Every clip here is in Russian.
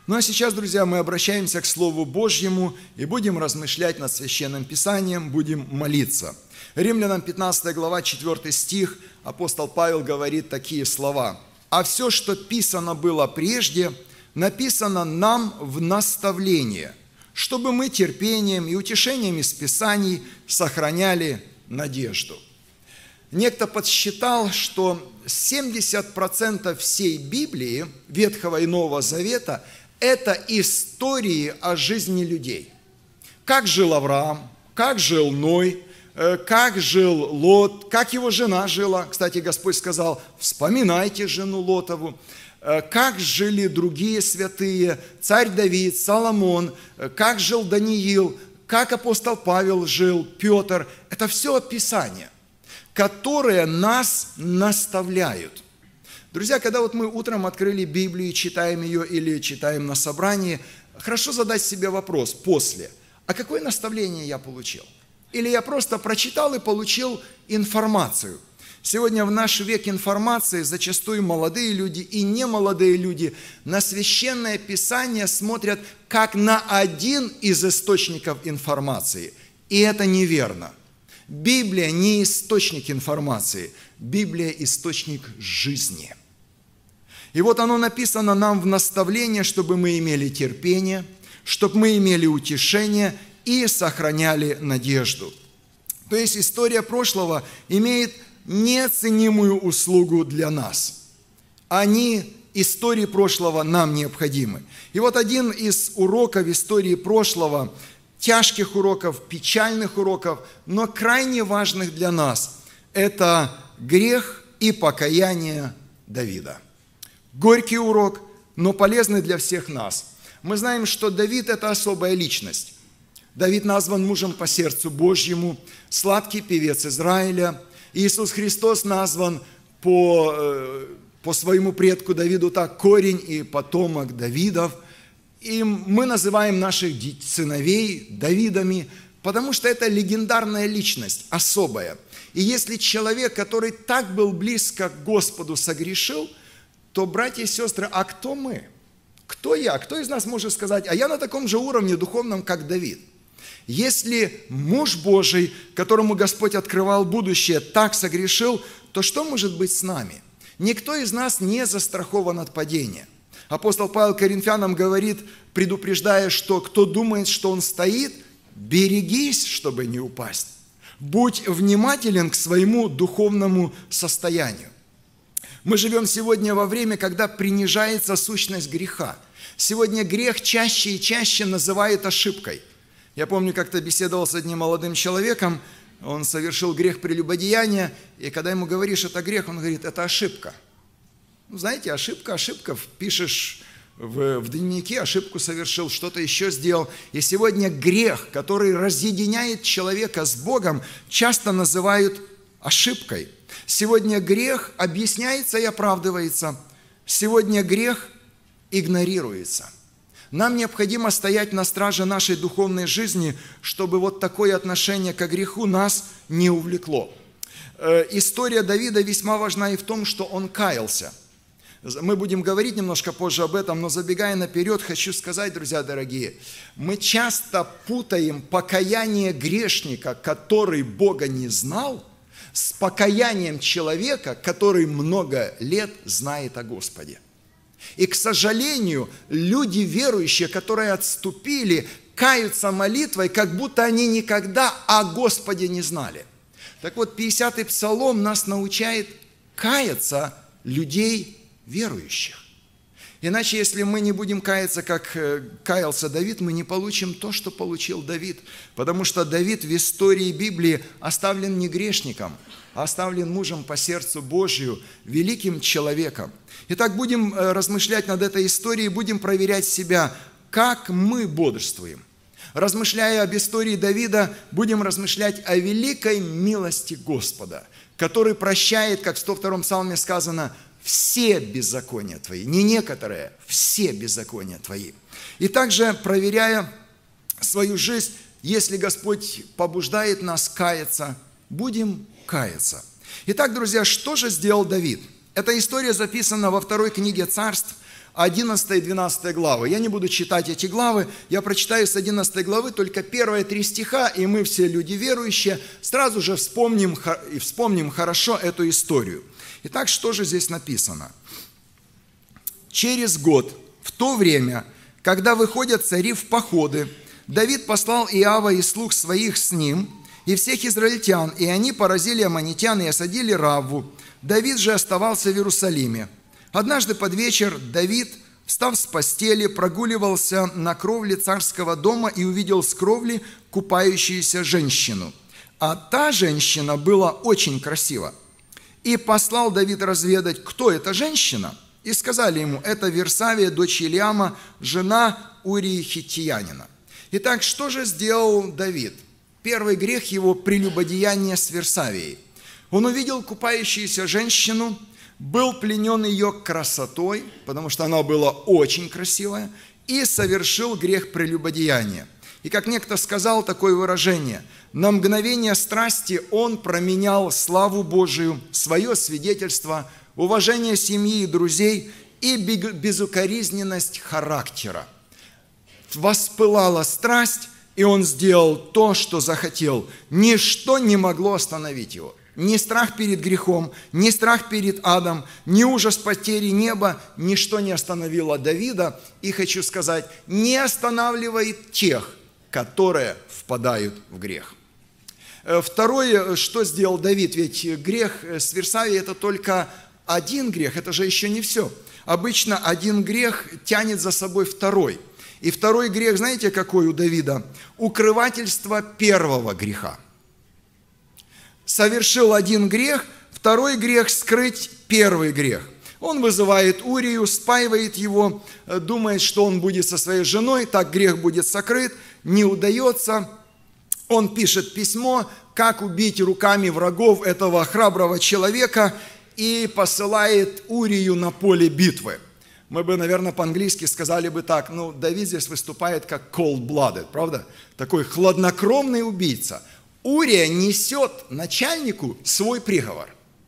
Ну а сейчас, друзья, мы обращаемся к Слову Божьему и будем размышлять над Священным Писанием, будем молиться. Римлянам 15 глава, 4 стих, апостол Павел говорит такие слова. «А все, что писано было прежде, написано нам в наставление, чтобы мы терпением и утешением из Писаний сохраняли надежду». Некто подсчитал, что 70% всей Библии, Ветхого и Нового Завета, это истории о жизни людей. Как жил Авраам, как жил Ной, как жил Лот, как его жена жила. Кстати, Господь сказал, вспоминайте жену Лотову. Как жили другие святые, царь Давид, Соломон, как жил Даниил, как апостол Павел жил, Петр. Это все Писание, которые нас наставляют. Друзья, когда вот мы утром открыли Библию, читаем ее или читаем на собрании, хорошо задать себе вопрос после. А какое наставление я получил? Или я просто прочитал и получил информацию? Сегодня в наш век информации зачастую молодые люди и немолодые люди на Священное Писание смотрят как на один из источников информации. И это неверно. Библия не источник информации, Библия – источник жизни. И вот оно написано нам в наставлении, чтобы мы имели терпение, чтобы мы имели утешение и сохраняли надежду. То есть история прошлого имеет неоценимую услугу для нас. Истории прошлого нам необходимы. И вот один из уроков истории прошлого, тяжких уроков, печальных уроков, но крайне важных для нас, это грех и покаяние Давида. Горький урок, но полезный для всех нас. Мы знаем, что Давид – это особая личность. Давид назван мужем по сердцу Божьему, сладкий певец Израиля. Иисус Христос назван по своему предку Давиду так, корень и потомок Давидов. И мы называем наших сыновей Давидами, потому что это легендарная личность, особая. И если человек, который так был близко к Господу, согрешил, то, братья и сестры, а кто мы? Кто я? Кто из нас может сказать, а я на таком же уровне духовном, как Давид? Если муж Божий, которому Господь открывал будущее, так согрешил, то что может быть с нами? Никто из нас не застрахован от падения. Апостол Павел Коринфянам говорит, предупреждая, что кто думает, что он стоит, берегись, чтобы не упасть. Будь внимателен к своему духовному состоянию. Мы живем сегодня во время, когда принижается сущность греха. Сегодня грех чаще и чаще называют ошибкой. Я помню, как-то беседовал с одним молодым человеком, он совершил грех прелюбодеяния, и когда ему говоришь, это грех, он говорит, это ошибка. Ну, знаете, ошибка, пишешь в дневнике, ошибку совершил, что-то еще сделал. И сегодня грех, который разъединяет человека с Богом, часто называют ошибкой. Сегодня грех объясняется и оправдывается. Сегодня грех игнорируется. Нам необходимо стоять на страже нашей духовной жизни, чтобы вот такое отношение к греху нас не увлекло. История Давида весьма важна и в том, что он каялся. Мы будем говорить немножко позже об этом, но забегая наперед, хочу сказать, друзья дорогие, мы часто путаем покаяние грешника, который Бога не знал, с покаянием человека, который много лет знает о Господе. И, к сожалению, люди верующие, которые отступили, каются молитвой, как будто они никогда о Господе не знали. Так вот, 50-й псалом нас научает каяться людей верующих. Иначе, если мы не будем каяться, как каялся Давид, мы не получим то, что получил Давид. Потому что Давид в истории Библии оставлен не грешником, а оставлен мужем по сердцу Божию, великим человеком. Итак, будем размышлять над этой историей, будем проверять себя, как мы бодрствуем. Размышляя об истории Давида, будем размышлять о великой милости Господа, который прощает, как в 102-м псалме сказано, все беззакония твои, не некоторые, все беззакония твои. И также, проверяя свою жизнь, если Господь побуждает нас каяться, будем каяться. Итак, друзья, что же сделал Давид? Эта история записана во 2 книге Царств, 11 и 12 главы. Я не буду читать эти главы, я прочитаю с 11 главы только первые 3 стиха, и мы все люди верующие сразу же вспомним хорошо эту историю. Итак, что же здесь написано? Через год, в то время, когда выходят цари в походы, Давид послал Иоава и слуг своих с ним, и всех израильтян, и они поразили аммонитян и осадили Равву. Давид же оставался в Иерусалиме. Однажды под вечер Давид, встав с постели, прогуливался на кровле царского дома и увидел с кровли купающуюся женщину. А та женщина была очень красива. И послал Давид разведать, кто эта женщина. И сказали ему, это Версавия, дочь Илиама, жена Урии Хиттиянина. Итак, что же сделал Давид? Первый грех его – прелюбодеяние с Версавией. Он увидел купающуюся женщину, был пленен ее красотой, потому что она была очень красивая, и совершил грех прелюбодеяния. И как некто сказал такое выражение, на мгновение страсти он променял славу Божию, свое свидетельство, уважение семьи и друзей и безукоризненность характера. Воспылала страсть, и он сделал то, что захотел. Ничто не могло остановить его. Ни страх перед грехом, ни страх перед адом, ни ужас потери неба, ничто не остановило Давида. И хочу сказать, не останавливает тех, которые впадают в грех. Второе, что сделал Давид, ведь грех с Версавией – это только один грех, это же еще не все. Обычно один грех тянет за собой второй. И второй грех, знаете, какой у Давида? Укрывательство первого греха. Совершил один грех, второй грех – скрыть первый грех. Он вызывает Урию, спаивает его, думает, что он будет со своей женой, так грех будет сокрыт, не удается. Он пишет письмо, как убить руками врагов этого храброго человека, и посылает Урию на поле битвы. Мы бы, наверное, по-английски сказали бы так, Давид здесь выступает как cold-blooded, правда? Такой хладнокровный убийца. Урия несет начальнику свой приговор.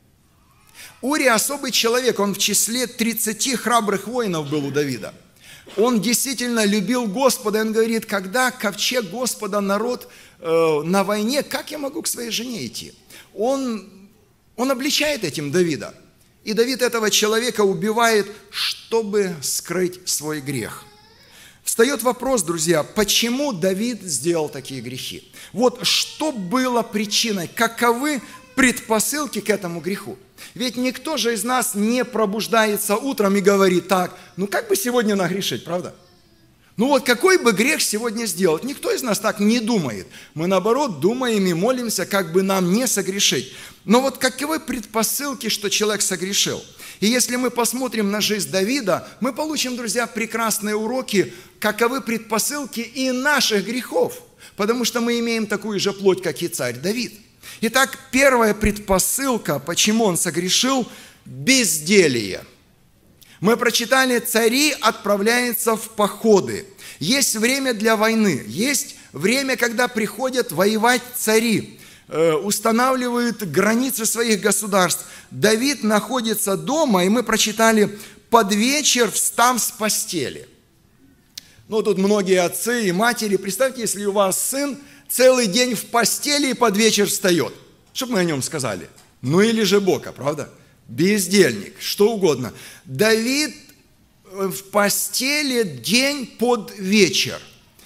Урия особый человек, он в числе 30 храбрых воинов был у Давида. Он действительно любил Господа, и он говорит, когда ковчег Господа, народ на войне, как я могу к своей жене идти? Он обличает этим Давида. И Давид этого человека убивает, чтобы скрыть свой грех. Встает вопрос, друзья, почему Давид сделал такие грехи? Вот что было причиной, каковы предпосылки к этому греху? Ведь никто же из нас не пробуждается утром и говорит так, как бы сегодня нагрешить, правда? Какой бы грех сегодня сделать? Никто из нас так не думает. Мы, наоборот, думаем и молимся, как бы нам не согрешить. Но каковы предпосылки, что человек согрешил? И если мы посмотрим на жизнь Давида, мы получим, друзья, прекрасные уроки, каковы предпосылки и наших грехов. Потому что мы имеем такую же плоть, как и царь Давид. Итак, первая предпосылка, почему он согрешил – безделие. Мы прочитали, цари отправляются в походы. Есть время для войны, есть время, когда приходят воевать цари, устанавливают границы своих государств. Давид находится дома, и мы прочитали, под вечер встав с постели. Тут многие отцы и матери, представьте, если у вас сын целый день в постели и под вечер встает. Что бы мы о нем сказали? Или же Бока, правда? Бездельник, что угодно. Давид в постели день под вечер.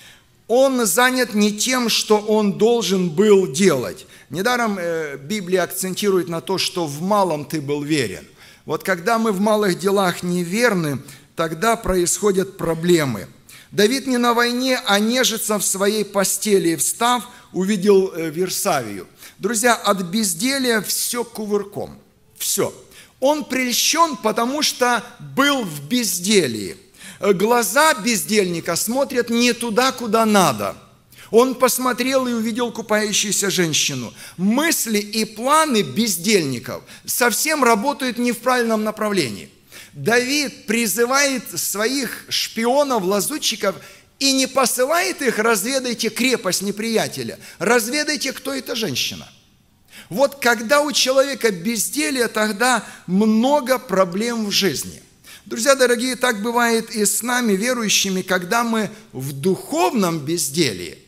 Он занят не тем, что он должен был делать. Недаром Библия акцентирует на то, что в малом ты был верен. Когда мы в малых делах неверны, тогда происходят проблемы. Давид не на войне, а нежится в своей постели, и, встав, увидел Версавию. Друзья, от безделия все кувырком. Все. Он прельщен, потому что был в безделии. Глаза бездельника смотрят не туда, куда надо. Он посмотрел и увидел купающуюся женщину. Мысли и планы бездельников совсем работают не в правильном направлении. Давид призывает своих шпионов, лазутчиков и не посылает их: разведайте крепость неприятеля, разведайте, кто эта женщина. Когда у человека безделье, тогда много проблем в жизни. Друзья дорогие, так бывает и с нами, верующими, когда мы в духовном безделии,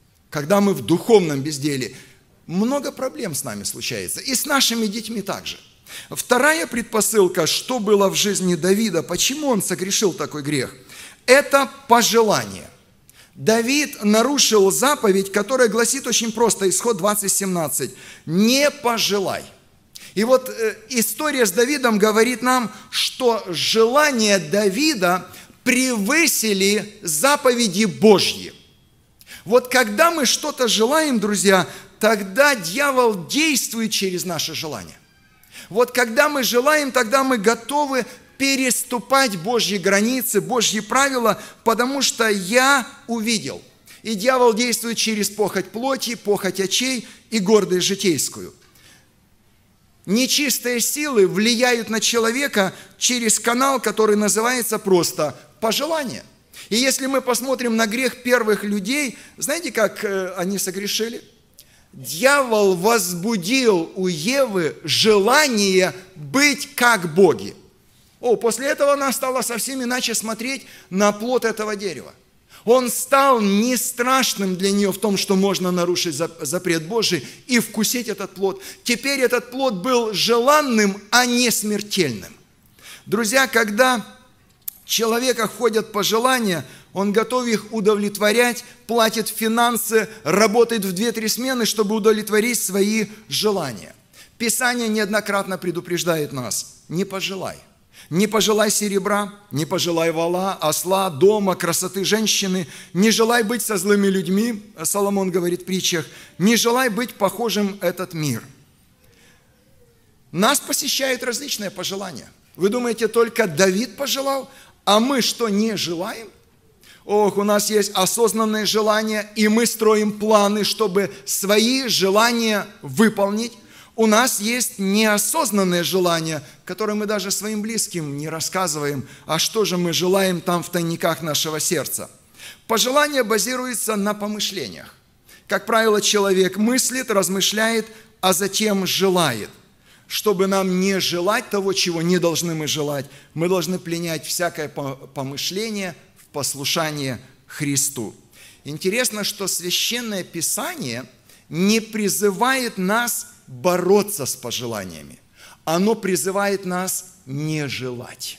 много проблем с нами случается, и с нашими детьми также. Вторая предпосылка, что было в жизни Давида, почему он согрешил такой грех, это пожелание. Давид нарушил заповедь, которая гласит очень просто, Исход 20:17, «Не пожелай». И вот история с Давидом говорит нам, что желания Давида превысили заповеди Божьи. Вот когда мы что-то желаем, друзья, тогда дьявол действует через наше желание. Вот когда мы желаем, тогда мы готовы переступать Божьи границы, Божьи правила, потому что я увидел. И дьявол действует через похоть плоти, похоть очей и гордость житейскую. Нечистые силы влияют на человека через канал, который называется просто пожелание. И если мы посмотрим на грех первых людей, знаете, как они согрешили? Дьявол возбудил у Евы желание быть как боги. После этого она стала совсем иначе смотреть на плод этого дерева. Он стал не страшным для нее в том, что можно нарушить запрет Божий и вкусить этот плод. Теперь этот плод был желанным, а не смертельным. Друзья, когда человека ходят пожелания, он готов их удовлетворять, платит финансы, работает в 2-3 смены, чтобы удовлетворить свои желания. Писание неоднократно предупреждает нас: не пожелай. Не пожелай серебра, не пожелай вола, осла, дома, красоты женщины, не желай быть со злыми людьми, Соломон говорит в притчах, не желай быть похожим этот мир. Нас посещают различные пожелания. Вы думаете, только Давид пожелал, а мы что, не желаем? У нас есть осознанные желания, и мы строим планы, чтобы свои желания выполнить. У нас есть неосознанные желания, которые мы даже своим близким не рассказываем, а что же мы желаем там в тайниках нашего сердца. Пожелание базируется на помышлениях. Как правило, человек мыслит, размышляет, а затем желает. Чтобы нам не желать того, чего не должны мы желать, мы должны пленять всякое помышление в послушание Христу. Интересно, что Священное Писание не призывает нас бороться с пожеланиями. Оно призывает нас не желать.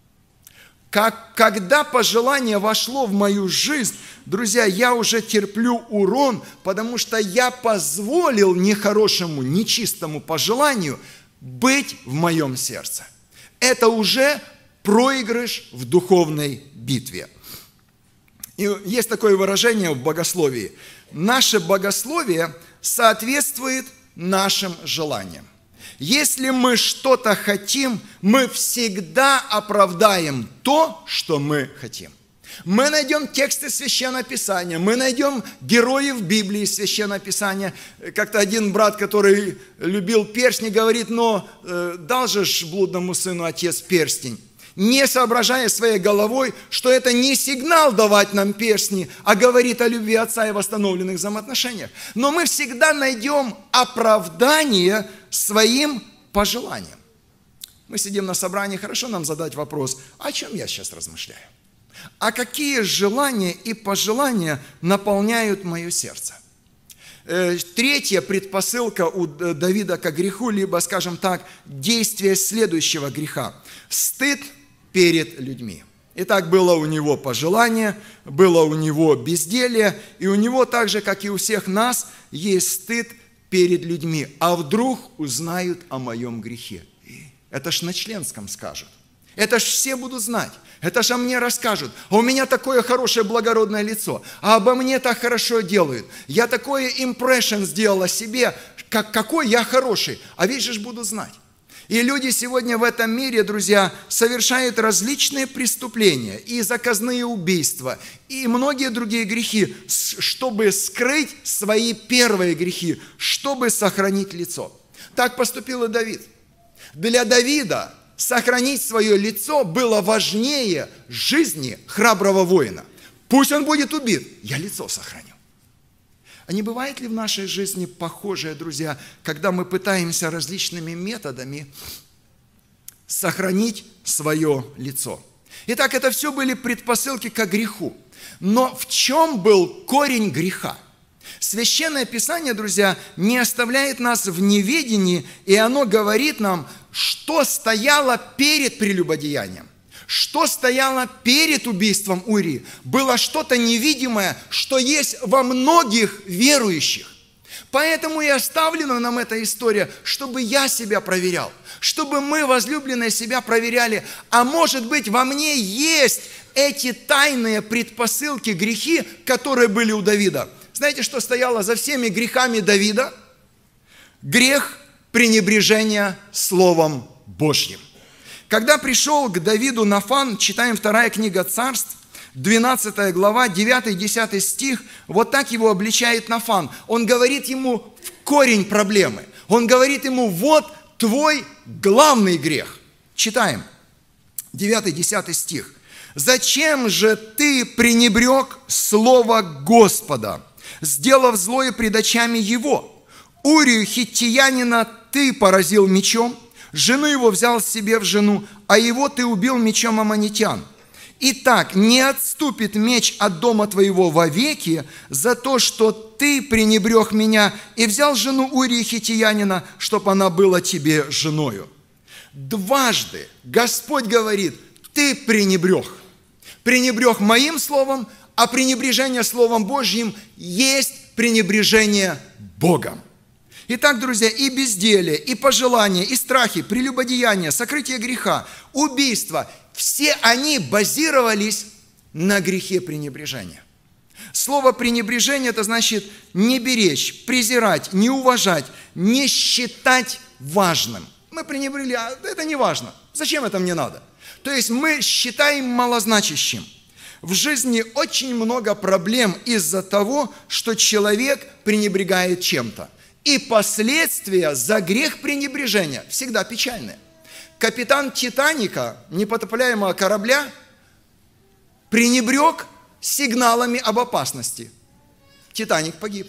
Когда пожелание вошло в мою жизнь, друзья, я уже терплю урон, потому что я позволил нехорошему, нечистому пожеланию быть в моем сердце. Это уже проигрыш в духовной битве. И есть такое выражение в богословии. Наше богословие соответствует нашим желаниям. Если мы что-то хотим, мы всегда оправдаем то, что мы хотим. Мы найдем тексты Священного Писания, мы найдем героев Библии Священного Писания. Как-то один брат, который любил перстни, говорит: но дал же блудному сыну отец перстень, не соображая своей головой, что это не сигнал давать нам перстни, а говорит о любви отца и восстановленных взаимоотношениях. Но мы всегда найдем оправдание своим пожеланиям. Мы сидим на собрании, хорошо нам задать вопрос: о чем я сейчас размышляю? А какие желания и пожелания наполняют мое сердце? Третья предпосылка у Давида к греху, либо, скажем так, действие следующего греха – стыд перед людьми. Итак, было у него пожелание, было у него безделье, и у него так же, как и у всех нас, есть стыд перед людьми. А вдруг узнают о моем грехе? Это ж на членском скажут. Это ж все будут знать. Это ж о мне расскажут. А у меня такое хорошее благородное лицо. А обо мне так хорошо делают. Я такое импрессион сделал о себе, какой я хороший. А ведь же будут знать. И люди сегодня в этом мире, друзья, совершают различные преступления, и заказные убийства, и многие другие грехи, чтобы скрыть свои первые грехи, чтобы сохранить лицо. Так поступил и Давид. Для Давида сохранить свое лицо было важнее жизни храброго воина. Пусть он будет убит, я лицо сохраню. А не бывает ли в нашей жизни похожее, друзья, когда мы пытаемся различными методами сохранить свое лицо. Итак, это все были предпосылки к греху. Но в чем был корень греха? Священное Писание, друзья, не оставляет нас в неведении, и оно говорит нам, что стояло перед прелюбодеянием, что стояло перед убийством Урии. Было что-то невидимое, что есть во многих верующих. Поэтому и оставлена нам эта история, чтобы я себя проверял, чтобы мы, возлюбленные, себя проверяли. А может быть, во мне есть эти тайные предпосылки, грехи, которые были у Давида. Знаете, что стояло за всеми грехами Давида? Грех пренебрежения Словом Божьим. Когда пришел к Давиду Нафан, читаем 2 книга Царств, 12 глава, 9-10 стих, вот так его обличает Нафан. Он говорит ему в корень проблемы. Он говорит ему, вот твой главный грех. Читаем, 9-10 стих. «Зачем же ты пренебрег слово Господа, сделав злое пред очами его? Урию хиттиянина ты поразил мечом, жену его взял себе в жену, а его ты убил мечом аммонитян. Итак, не отступит меч от дома твоего вовеки за то, что ты пренебрег меня и взял жену Урии хиттиянина, чтоб она была тебе женою». Дважды Господь говорит, ты пренебрег. Пренебрег моим словом, а пренебрежение Словом Божьим есть пренебрежение Богом. Итак, друзья, и безделие, и пожелания, и страхи, прелюбодеяние, сокрытие греха, убийство, все они базировались на грехе пренебрежения. Слово пренебрежение – это значит не беречь, презирать, не уважать, не считать важным. Мы пренебрегли, а это не важно. Зачем это мне надо? То есть мы считаем малозначащим. В жизни очень много проблем из-за того, что человек пренебрегает чем-то. И последствия за грех пренебрежения всегда печальные. Капитан Титаника, непотопляемого корабля, пренебрег сигналами об опасности. Титаник погиб.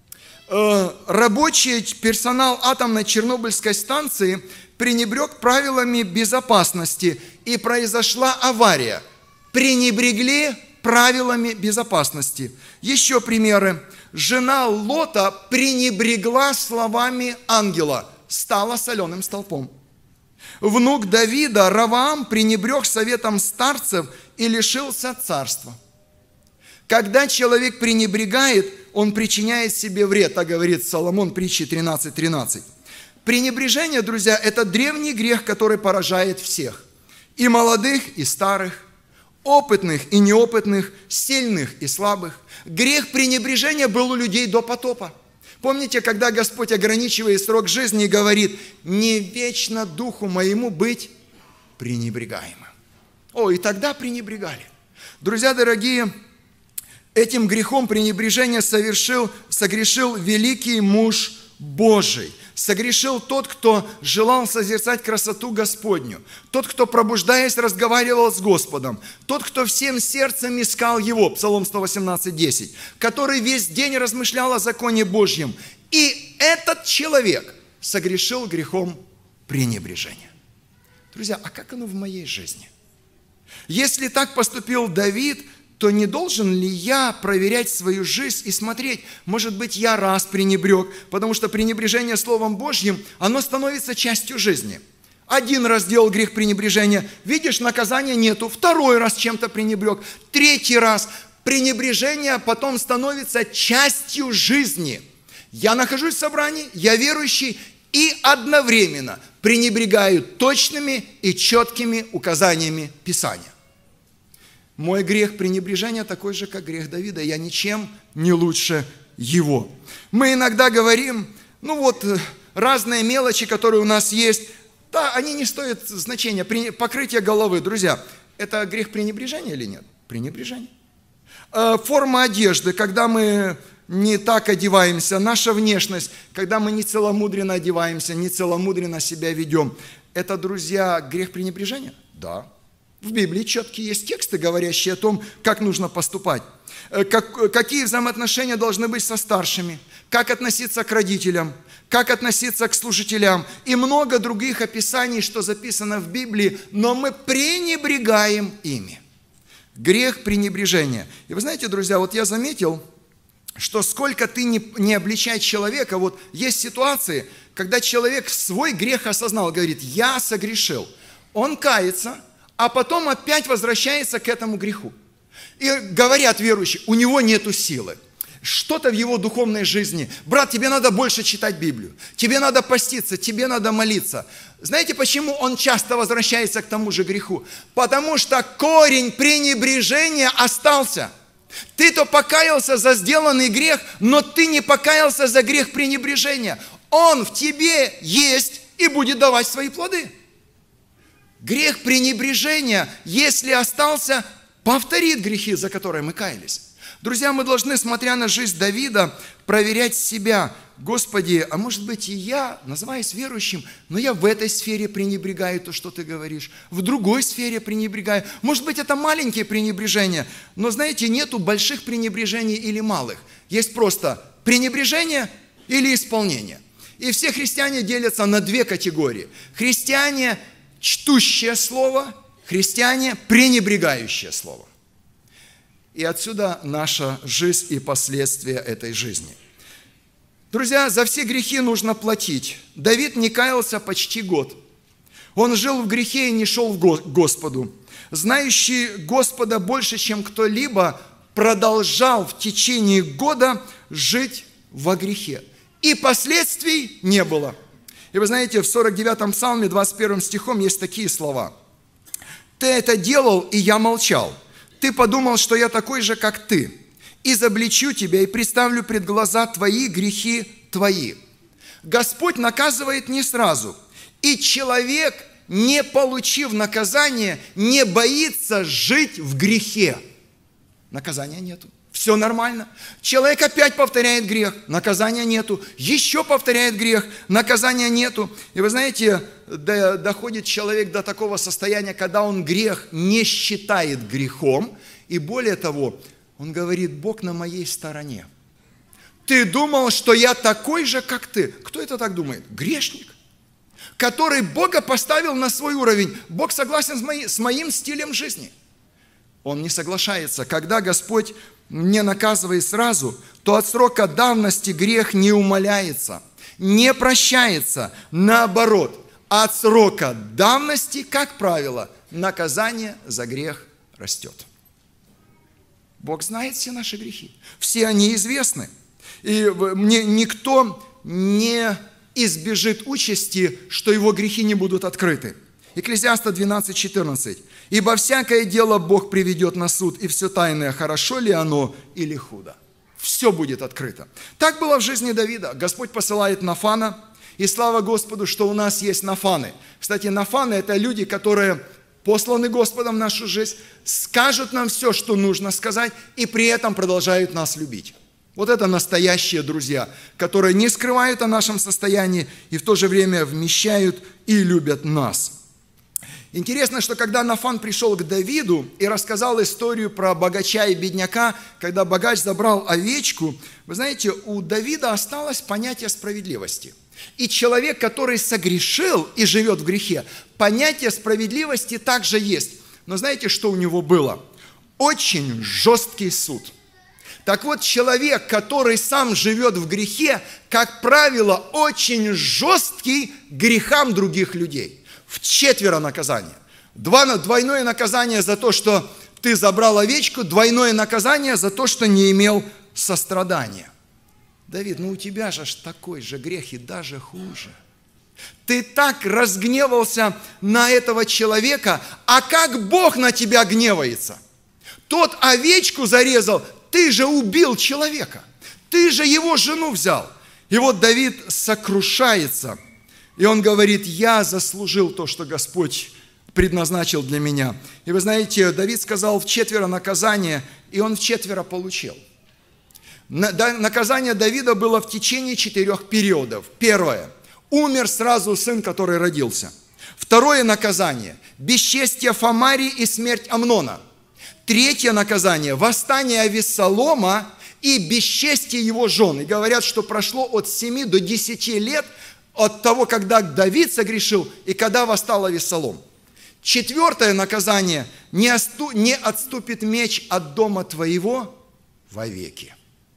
Рабочий персонал атомной Чернобыльской станции пренебрег правилами безопасности, и произошла авария. Пренебрегли правилами безопасности. Еще примеры. Жена Лота пренебрегла словами ангела, стала соленым столпом. Внук Давида Раваам пренебрег советом старцев и лишился царства. Когда человек пренебрегает, он причиняет себе вред, так говорит Соломон, притчи 13:13. Пренебрежение, друзья, это древний грех, который поражает всех. И молодых, и старых, опытных и неопытных, сильных и слабых. Грех пренебрежения был у людей до потопа. Помните, когда Господь ограничивает срок жизни и говорит, не вечно духу моему быть пренебрегаемым. О, и тогда пренебрегали. Друзья дорогие, этим грехом пренебрежения согрешил великий муж Божий. Согрешил тот, кто желал созерцать красоту Господню. Тот, кто, пробуждаясь, разговаривал с Господом. Тот, кто всем сердцем искал Его, Псалом 118:10, который весь день размышлял о законе Божьем. И этот человек согрешил грехом пренебрежения. Друзья, а как оно в моей жизни? Если так поступил Давид, то не должен ли я проверять свою жизнь и смотреть, может быть, я раз пренебрег, потому что пренебрежение Словом Божьим, оно становится частью жизни. Один раз сделал грех пренебрежения, видишь, наказания нету, второй раз чем-то пренебрег, третий раз пренебрежение потом становится частью жизни. Я нахожусь в собрании, я верующий, и одновременно пренебрегаю точными и четкими указаниями Писания. Мой грех пренебрежения такой же, как грех Давида. Я ничем не лучше его. Мы иногда говорим, разные мелочи, которые у нас есть, да, они не стоят значения. Покрытие головы, друзья, это грех пренебрежения или нет? Пренебрежение. Форма одежды, когда мы не так одеваемся, наша внешность, когда мы не целомудренно одеваемся, не целомудренно себя ведем. Это, друзья, грех пренебрежения? Да. В Библии четкие есть тексты, говорящие о том, как нужно поступать. Какие взаимоотношения должны быть со старшими, как относиться к родителям, как относиться к служителям и много других описаний, что записано в Библии, но мы пренебрегаем ими. Грех пренебрежения. И вы знаете, друзья, вот я заметил, что сколько ты не обличай человека, вот есть ситуации, когда человек свой грех осознал, говорит, я согрешил. Он кается, а потом опять возвращается к этому греху. И говорят верующие, у него нету силы. Что-то в его духовной жизни. Брат, тебе надо больше читать Библию. Тебе надо поститься, тебе надо молиться. Знаете, почему он часто возвращается к тому же греху? Потому что корень пренебрежения остался. Ты-то покаялся за сделанный грех, но ты не покаялся за грех пренебрежения. Он в тебе есть и будет давать свои плоды. Грех пренебрежения, если остался, повторит грехи, за которые мы каялись. Друзья, мы должны, смотря на жизнь Давида, проверять себя. Господи, а может быть и я, называюсь верующим, но я в этой сфере пренебрегаю то, что ты говоришь, в другой сфере пренебрегаю. Может быть, это маленькие пренебрежения, но, знаете, нету больших пренебрежений или малых. Есть просто пренебрежение или исполнение. И все христиане делятся на две категории. Христиане, чтущее слово, христиане, пренебрегающее слово. И отсюда наша жизнь и последствия этой жизни. Друзья, за все грехи нужно платить. Давид не каялся почти год. Он жил в грехе и не шел к Господу. Знающий Господа больше, чем кто-либо, продолжал в течение года жить во грехе. И последствий не было. И вы знаете, в 49-м псалме, 21 стихом есть такие слова. «Ты это делал, и я молчал. Ты подумал, что я такой же, как ты. Изобличу тебя и представлю пред глаза твои грехи твои». Господь наказывает не сразу. И человек, не получив наказание, не боится жить в грехе. Наказания нету. Все нормально. Человек опять повторяет грех, наказания нету. Еще повторяет грех, наказания нету. И вы знаете, доходит человек до такого состояния, когда он грех не считает грехом. И более того, он говорит, Бог на моей стороне. Ты думал, что я такой же, как ты. Кто это так думает? Грешник, который Бога поставил на свой уровень. Бог согласен с моим стилем жизни. Он не соглашается. Когда Господь не наказывает сразу, то от срока давности грех не умаляется, не прощается. Наоборот, от срока давности, как правило, наказание за грех растет. Бог знает все наши грехи. Все они известны. И никто не избежит участи, что его грехи не будут открыты. Экклезиаста 12:14. «Ибо всякое дело Бог приведет на суд, и все тайное, хорошо ли оно или худо». Все будет открыто. Так было в жизни Давида. Господь посылает Нафана, и слава Господу, что у нас есть Нафаны. Кстати, Нафаны – это люди, которые посланы Господом в нашу жизнь, скажут нам все, что нужно сказать, и при этом продолжают нас любить. Вот это настоящие друзья, которые не скрывают о нашем состоянии и в то же время вмещают и любят нас. Интересно, что когда Нафан пришел к Давиду и рассказал историю про богача и бедняка, когда богач забрал овечку, вы знаете, у Давида осталось понятие справедливости. И человек, который согрешил и живет в грехе, понятие справедливости также есть. Но знаете, что у него было? Очень жесткий суд. Так вот, человек, который сам живет в грехе, как правило, очень жесткий к грехам других людей. Вчетверо наказание. Двойное наказание за то, что ты забрал овечку, двойное наказание за то, что не имел сострадания. Давид, у тебя же такой же грех и даже хуже. Ты так разгневался на этого человека, а как Бог на тебя гневается? Тот овечку зарезал, ты же убил человека. Ты же его жену взял. И вот Давид сокрушается. И он говорит, я заслужил то, что Господь предназначил для меня. И вы знаете, Давид сказал вчетверо наказание, и он вчетверо получил. Наказание Давида было в течение 4 периодов. Первое. Умер сразу сын, который родился. Второе наказание – бесчестие Фамарии и смерть Амнона. Третье наказание – восстание Авессалома и бесчестие его жен. И говорят, что прошло от 7 до 10 лет от того, когда Давид согрешил и когда восстал Авессалом. Четвертое наказание – не отступит меч от дома твоего вовеки.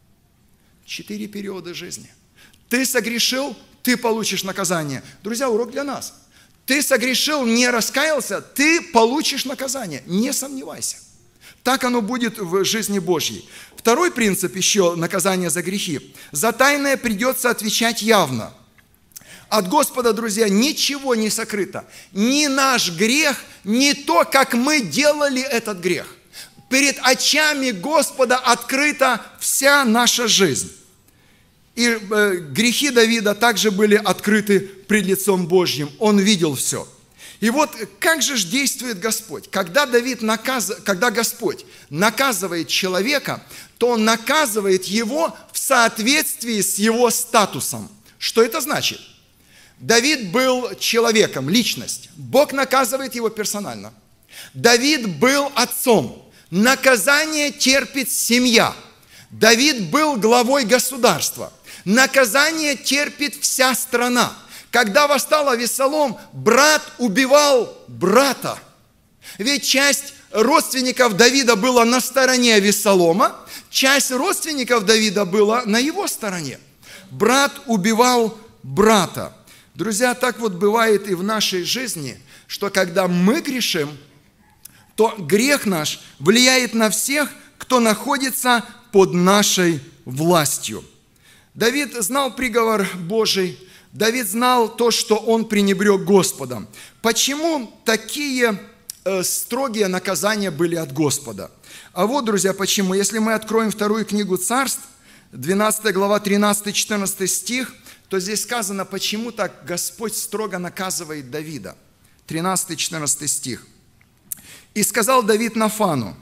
4 периода жизни. Ты согрешил, ты получишь наказание. Друзья, урок для нас. Ты согрешил, не раскаялся, ты получишь наказание. Не сомневайся. Так оно будет в жизни Божьей. Второй принцип еще наказания за грехи. За тайное придется отвечать явно. От Господа, друзья, ничего не сокрыто. Ни наш грех, ни то, как мы делали этот грех. Перед очами Господа открыта вся наша жизнь. И грехи Давида также были открыты пред лицом Божьим. Он видел все. И вот как же действует Господь? Когда Господь наказывает человека, то Он наказывает его в соответствии с его статусом. Что это значит? Давид был человеком, личность. Бог наказывает его персонально. Давид был отцом. Наказание терпит семья. Давид был главой государства. Наказание терпит вся страна. Когда восстал Авессалом, брат убивал брата. Ведь часть родственников Давида была на стороне Авессалома, часть родственников Давида была на его стороне. Брат убивал брата. Друзья, так вот бывает и в нашей жизни, что когда мы грешим, то грех наш влияет на всех, кто находится под нашей властью. Давид знал приговор Божий, Давид знал то, что он пренебрег Господом. Почему такие строгие наказания были от Господа? А вот, друзья, почему. Если мы откроем вторую книгу Царств, 12 глава, 13-14 стих, то здесь сказано, почему так Господь строго наказывает Давида. 13-14 стих. «И сказал Давид Нафану: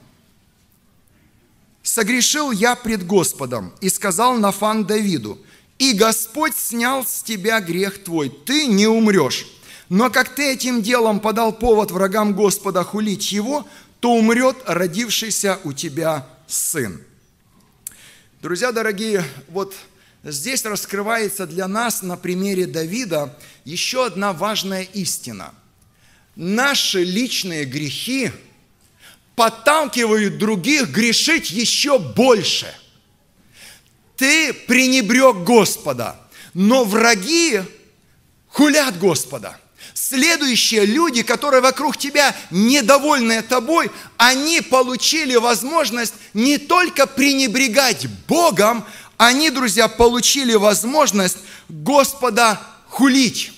согрешил я пред Господом, и сказал Нафан Давиду: и Господь снял с тебя грех твой, ты не умрешь. Но как ты этим делом подал повод врагам Господа хулить его, то умрет родившийся у тебя сын». Друзья дорогие, вот здесь раскрывается для нас на примере Давида еще одна важная истина. Наши личные грехи подталкивают других грешить еще больше. Ты пренебрег Господа, но враги хулят Господа. Следующие люди, которые вокруг тебя недовольны тобой, они получили возможность не только пренебрегать Богом, они, друзья, получили возможность Господа хулить.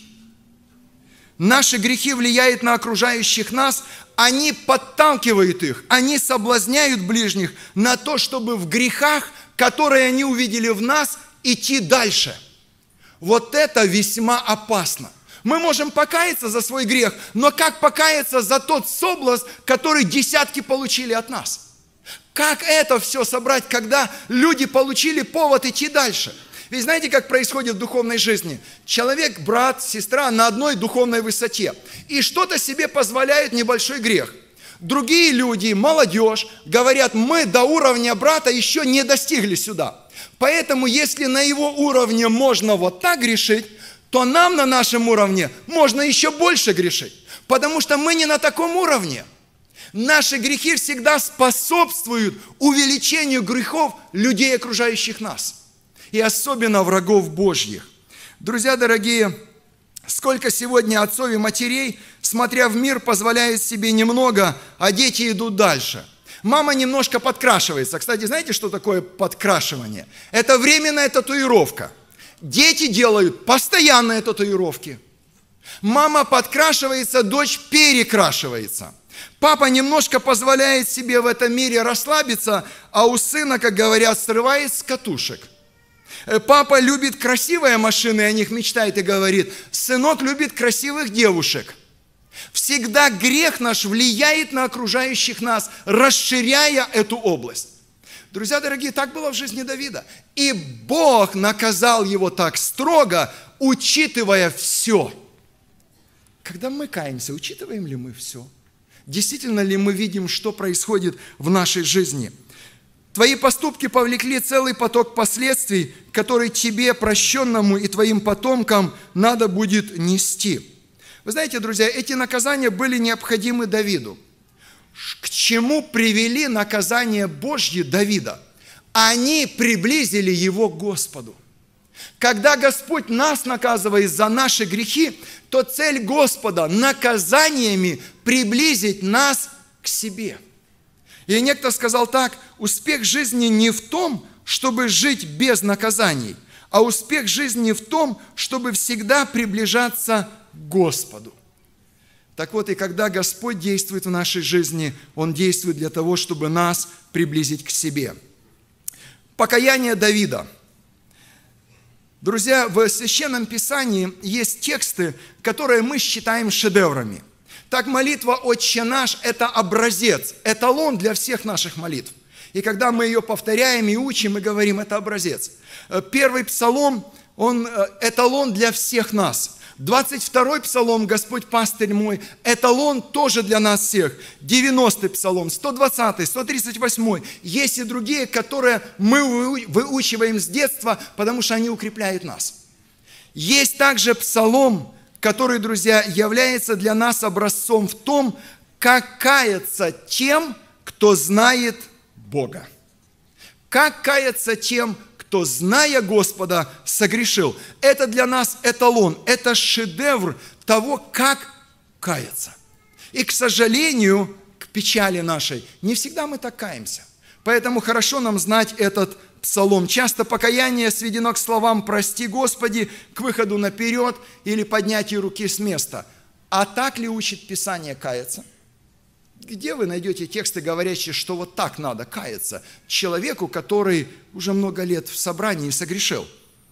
Наши грехи влияют на окружающих нас, они подталкивают их, они соблазняют ближних на то, чтобы в грехах, которые они увидели в нас, идти дальше. Вот это весьма опасно. Мы можем покаяться за свой грех, но как покаяться за тот соблазн, который десятки получили от нас? Как это все собрать, когда люди получили повод идти дальше? Ведь знаете, как происходит в духовной жизни? Человек, брат, сестра на одной духовной высоте. И что-то себе позволяет небольшой грех. Другие люди, молодежь, говорят, мы до уровня брата еще не достигли сюда. Поэтому, если на его уровне можно вот так грешить, то нам на нашем уровне можно еще больше грешить. Потому что мы не на таком уровне. Наши грехи всегда способствуют увеличению грехов людей, окружающих нас. И особенно врагов Божьих. Друзья дорогие, сколько сегодня отцов и матерей, смотря в мир, позволяют себе немного, а дети идут дальше. Мама немножко подкрашивается. Кстати, знаете, что такое подкрашивание? Это временная татуировка. Дети делают постоянные татуировки. Мама подкрашивается, дочь перекрашивается. Папа немножко позволяет себе в этом мире расслабиться, а у сына, как говорят, срывает с катушек. Папа любит красивые машины, о них мечтает и говорит, сынок любит красивых девушек. Всегда грех наш влияет на окружающих нас, расширяя эту область. Друзья дорогие, так было в жизни Давида. И Бог наказал его так строго, учитывая все. когда мы каемся, учитываем ли мы все? Действительно ли мы видим, что происходит в нашей жизни? Твои поступки повлекли целый поток последствий, который тебе, прощенному, и твоим потомкам надо будет нести. Вы знаете, друзья, эти наказания были необходимы Давиду. К чему привели наказания Божьи Давида? Они приблизили его к Господу. Когда Господь нас наказывает за наши грехи, то цель Господа наказаниями приблизить нас к себе. И некто сказал так: успех жизни не в том, чтобы жить без наказаний, а успех жизни в том, чтобы всегда приближаться к Господу. Так вот, и когда Господь действует в нашей жизни, Он действует для того, чтобы нас приблизить к себе. Покаяние Давида. Друзья, в Священном Писании есть тексты, которые мы считаем шедеврами. Так, молитва «Отче наш» – это образец, эталон для всех наших молитв. И когда мы ее повторяем и учим, мы говорим, это образец. Первый псалом, он эталон для всех нас. 22-й псалом «Господь пастырь мой» – эталон тоже для нас всех. 90-й псалом, 120-й, 138-й. Есть и другие, которые мы выучиваем с детства, потому что они укрепляют нас. Есть также псалом, который, друзья, является для нас образцом в том, как каяться тем, кто знает Бога. Как каяться тем, кто, зная Господа, согрешил. Это для нас эталон, это шедевр того, как каяться. И, к сожалению, к печали нашей, не всегда мы так каемся. Поэтому хорошо нам знать этот псалом. Часто покаяние сведено к словам «прости, Господи», к выходу наперед или поднятию руки с места. А так ли учит Писание каяться? Где вы найдете тексты, говорящие, что вот так надо каяться человеку, который уже много лет в собрании согрешил?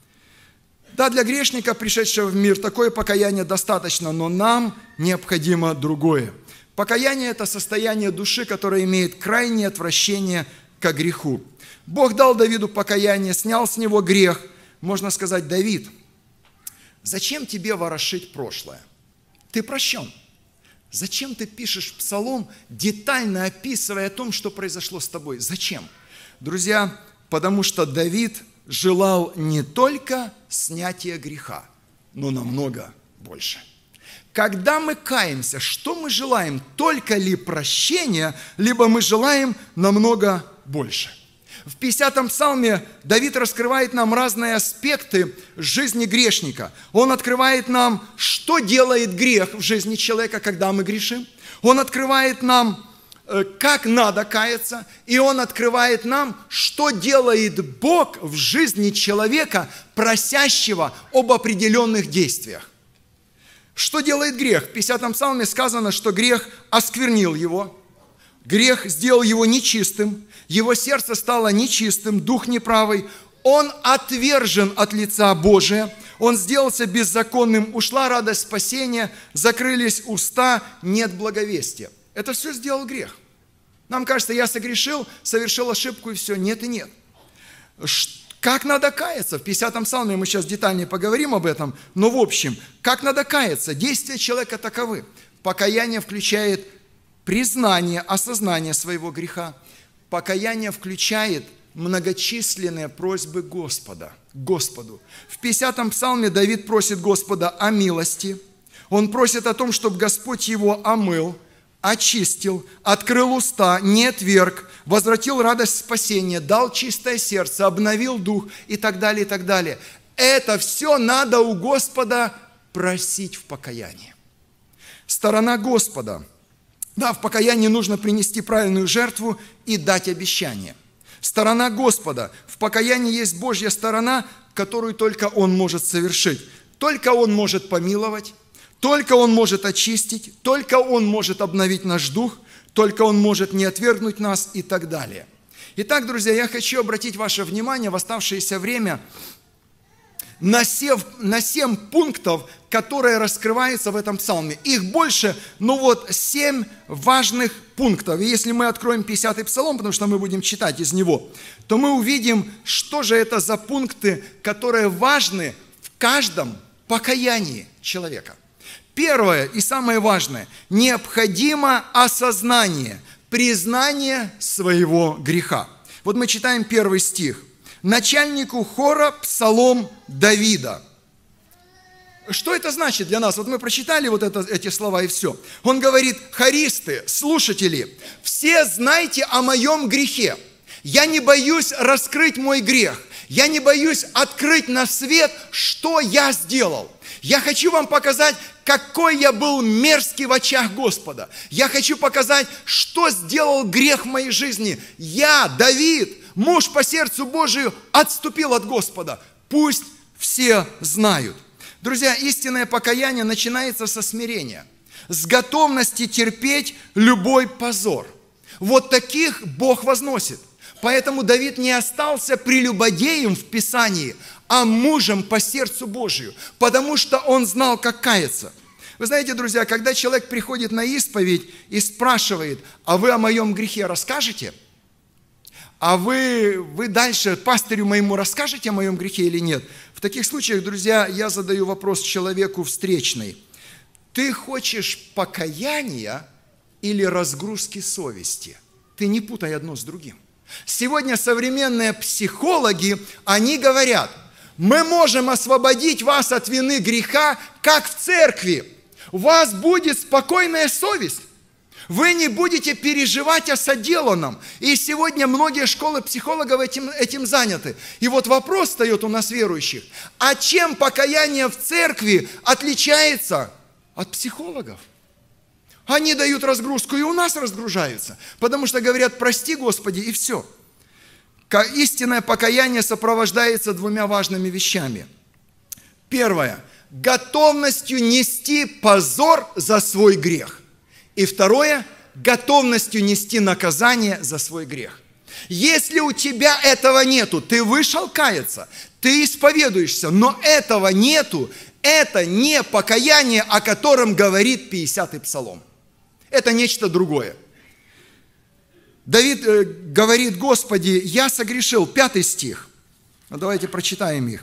Да, для грешника, пришедшего в мир, такое покаяние достаточно, но нам необходимо другое. Покаяние – это состояние души, которое имеет крайнее отвращение к греху. Бог дал Давиду покаяние, снял с него грех. Можно сказать: Давид, зачем тебе ворошить прошлое? Ты прощен. Зачем ты пишешь псалом, детально описывая о том, что произошло с тобой? Зачем? Друзья, потому что Давид желал не только снятия греха, но намного больше. Когда мы каемся, что мы желаем? Только ли прощения, либо мы желаем намного больше? В 50-м псалме Давид раскрывает нам разные аспекты жизни грешника. Он открывает нам, что делает грех в жизни человека, когда мы грешим. Он открывает нам, как надо каяться. И он открывает нам, что делает Бог в жизни человека, просящего об определенных действиях. Что делает грех? В 50-м псалме сказано, что грех осквернил его. Грех сделал его нечистым, его сердце стало нечистым, дух неправый, он отвержен от лица Божия, он сделался беззаконным, ушла радость спасения, закрылись уста, нет благовестия. Это все сделал грех. Нам кажется, я согрешил, совершил ошибку и все. Нет и нет. Как надо каяться? В 50-м псалме мы сейчас детальнее поговорим об этом, но в общем, как надо каяться? Действия человека таковы. Покаяние включает признание, осознание своего греха. Покаяние включает многочисленные просьбы Господу. В 50-м псалме Давид просит Господа о милости. Он просит о том, чтобы Господь его омыл, очистил, открыл уста, не отверг, возвратил радость спасения, дал чистое сердце, обновил дух и так далее, и так далее. Это все надо у Господа просить в покаянии. Сторона Господа. Да, в покаянии нужно принести правильную жертву и дать обещание. Сторона Господа. В покаянии есть Божья сторона, которую только Он может совершить. Только Он может помиловать, только Он может очистить, только Он может обновить наш дух, только Он может не отвергнуть нас и так далее. Итак, друзья, я хочу обратить ваше внимание в оставшееся время на 7 пунктов, которые раскрываются в этом псалме. Их больше, 7 важных пунктов. И если мы откроем 50-й псалом, потому что мы будем читать из него, то мы увидим, что же это за пункты, которые важны в каждом покаянии человека. первое и самое важное, необходимо осознание, признание своего греха. Вот мы читаем 1 стих. Начальнику хора псалом Давида. Что это значит для нас? Вот мы прочитали эти слова и все. Он говорит: хористы, слушатели, все знайте о моем грехе. Я не боюсь раскрыть мой грех. Я не боюсь открыть на свет, что я сделал. Я хочу вам показать, какой я был мерзкий в очах Господа. Я хочу показать, что сделал грех в моей жизни. Я, Давид, муж по сердцу Божию, отступил от Господа. Пусть все знают. Друзья, истинное покаяние начинается со смирения, с готовности терпеть любой позор. Вот таких Бог возносит. Поэтому Давид не остался прелюбодеем в Писании, а мужем по сердцу Божию, потому что он знал, как каяться. Вы знаете, друзья, когда человек приходит на исповедь и спрашивает: а вы о моем грехе расскажете? А вы дальше пастырю моему расскажете о моем грехе или нет? В таких случаях, друзья, я задаю вопрос человеку встречный. Ты хочешь покаяния или разгрузки совести? Ты не путай одно с другим. Сегодня современные психологи, они говорят: мы можем освободить вас от вины греха, как в церкви. У вас будет спокойная совесть. Вы не будете переживать о соделанном. И сегодня многие школы психологов этим заняты. И вот вопрос встает у нас верующих: а чем покаяние в церкви отличается от психологов? Они дают разгрузку, и у нас разгружаются, потому что говорят: прости, Господи, и все. Истинное покаяние сопровождается двумя важными вещами. Первое – готовностью нести позор за свой грех. И второе – готовностью нести наказание за свой грех. Если у тебя этого нету, ты вышел каяться, ты исповедуешься, но этого нету, это не покаяние, о котором говорит 50-й псалом. Это нечто другое. Давид говорит: Господи, я согрешил. 5 стих. Ну, давайте прочитаем их.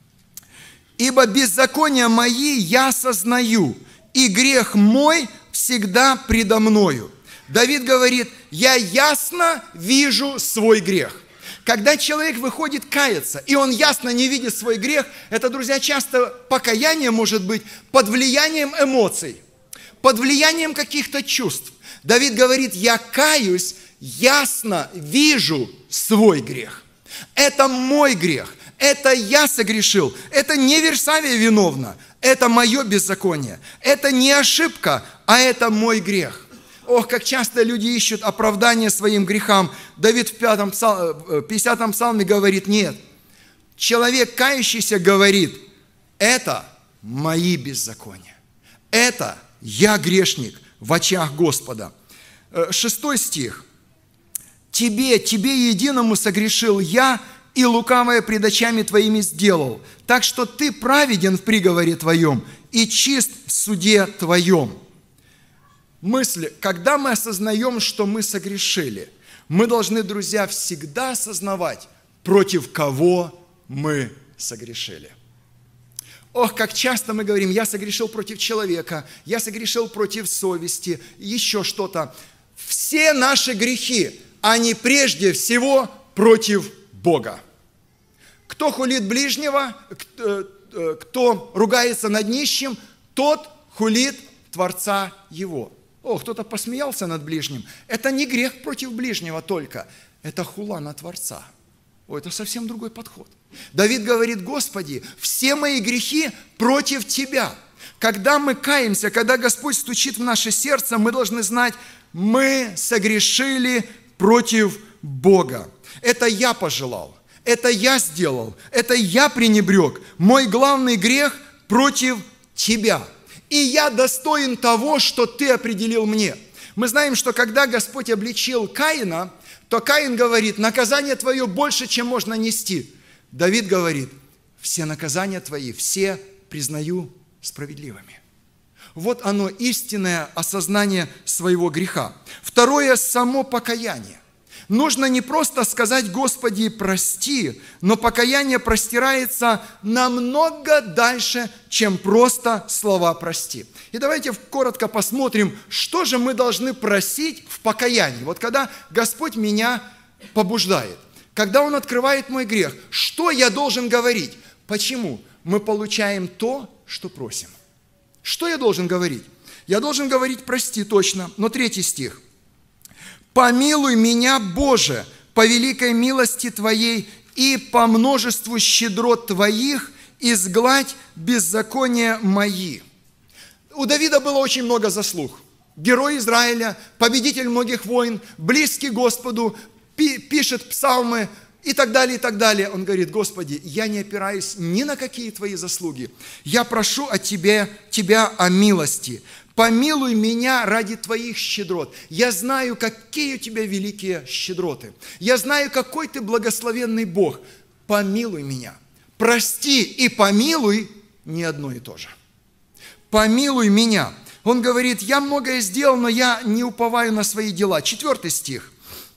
Ибо беззакония мои я сознаю, и грех мой всегда предо мною. Давид говорит: я ясно вижу свой грех. Когда человек выходит каяться, и он ясно не видит свой грех, это, друзья, часто покаяние может быть под влиянием эмоций, под влиянием каких-то чувств. Давид говорит: я каюсь, ясно вижу свой грех. Это мой грех. Это я согрешил. Это не Версавия виновна. Это мое беззаконие. Это не ошибка, а это мой грех. Ох, как часто люди ищут оправдание своим грехам. Давид в 50-м псалме говорит: нет. Человек, кающийся, говорит: это мои беззакония. Это я грешник в очах Господа. 6 стих. Тебе единому согрешил я, и лукавое пред очами твоими сделал. Так что ты праведен в приговоре твоем и чист в суде твоем. Мысль: когда мы осознаем, что мы согрешили, мы должны, друзья, всегда осознавать, против кого мы согрешили. Ох, как часто мы говорим: я согрешил против человека, я согрешил против совести, еще что-то. Все наши грехи, они прежде всего против Бога. Кто хулит ближнего, кто ругается над нищим, тот хулит Творца его. О, кто-то посмеялся над ближним. Это не грех против ближнего только, это хула на Творца. О, это совсем другой подход. Давид говорит: Господи, все мои грехи против Тебя. Когда мы каемся, когда Господь стучит в наше сердце, мы должны знать: мы согрешили против Бога. Это я пожелал, это я сделал, это я пренебрег. Мой главный грех против Тебя. И я достоин того, что Ты определил мне. Мы знаем, что когда Господь обличил Каина, то Каин говорит: наказание твое больше, чем можно нести. Давид говорит: все наказания твои, все признаю справедливыми. Вот оно, истинное осознание своего греха. Второе – само покаяние. Нужно не просто сказать: «Господи, прости», но покаяние простирается намного дальше, чем просто слова «прости». И давайте коротко посмотрим, что же мы должны просить в покаянии. Вот когда Господь меня побуждает, когда Он открывает мой грех, что я должен говорить? Почему? Мы получаем то, что просим. Что я должен говорить? Я должен говорить «прости», точно, но 3 стих. «Помилуй меня, Боже, по великой милости Твоей и по множеству щедрот Твоих изгладь беззакония мои». У Давида было очень много заслуг. Герой Израиля, победитель многих войн, близкий Господу, пишет псалмы и так далее, и так далее. Он говорит: «Господи, я не опираюсь ни на какие Твои заслуги. Я прошу от Тебя о милости. Помилуй меня ради Твоих щедрот. Я знаю, какие у Тебя великие щедроты. Я знаю, какой Ты благословенный Бог. Помилуй меня». Прости и помилуй не одно и то же. Помилуй меня. Он говорит: я многое сделал, но я не уповаю на свои дела. 4 стих.